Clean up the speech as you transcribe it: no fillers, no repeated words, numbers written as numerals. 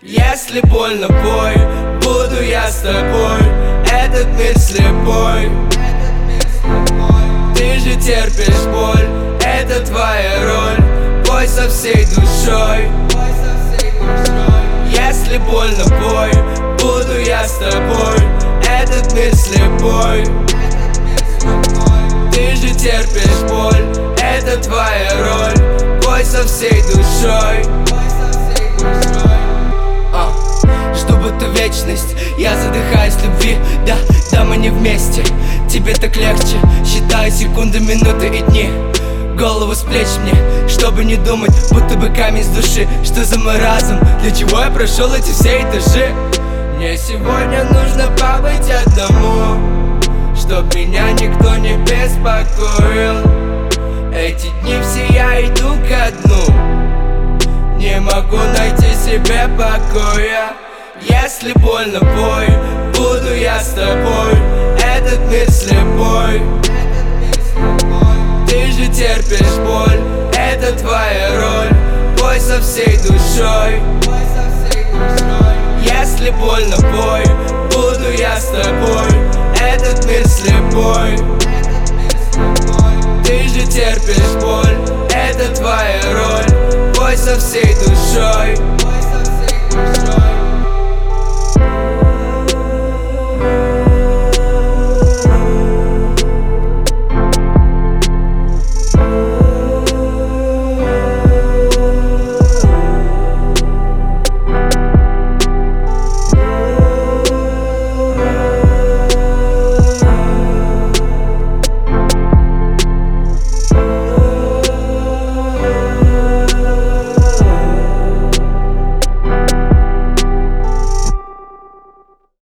Если больно, пой, буду я с тобой. Этот мир слепой, ты же терпишь боль, это твоя роль. Пой со всей душой. Если больно, пой, буду я с тобой. Этот мир слепой, ты же терпишь боль, это твоя роль. Пой со всей душой. Жду будто вечность, я задыхаюсь в любви. Да, мы не вместе, тебе так легче. Считаю секунды, минуты и дни. Голову с плеч мне, чтобы не думать, будто бы камень с души. Что за мой разум, для чего я прошел эти все этажи? Мне сегодня нужно побыть одному, чтоб меня никто не беспокоил. Эти дни все я иду ко дну, не могу найти себе покоя. Если больно, пой, буду я с тобой. Этот мир слепой, ты же терпишь боль, это твоя роль. Пой со всей душой. Если больно, пой, буду я с тобой. Этот мир слепой, ты же терпишь боль, это твоя роль. Пой со всей душой.